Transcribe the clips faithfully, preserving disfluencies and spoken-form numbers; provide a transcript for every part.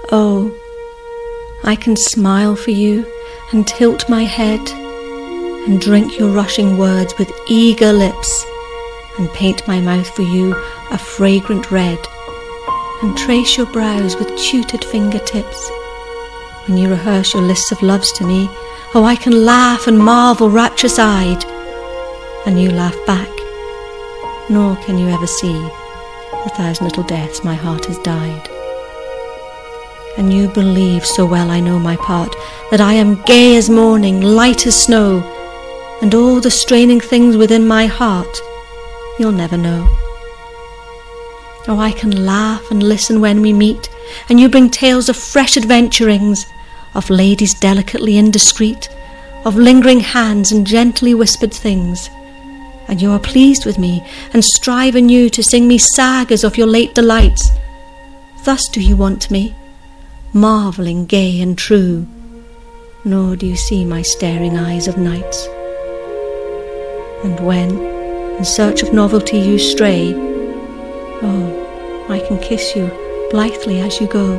Oh, I can smile for you and tilt my head and drink your rushing words with eager lips and paint my mouth for you a fragrant red and trace your brows with tutored fingertips. When you rehearse your lists of loves to me, oh, I can laugh and marvel rapturous-eyed, and you laugh back, nor can you ever see the thousand little deaths my heart has died. And you believe so well I know my part, that I am gay as morning, light as snow, and all the straining things within my heart you'll never know. Oh, I can laugh and listen when we meet, and you bring tales of fresh adventurings, of ladies delicately indiscreet, of lingering hands and gently whispered things, and you are pleased with me, and strive anew to sing me sagas of your late delights. Thus do you want me, marvelling gay and true, nor do you see my staring eyes of nights. And when, in search of novelty you stray, oh, I can kiss you blithely as you go.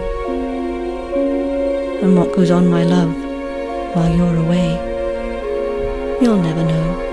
And what goes on, my love, while you're away, you'll never know.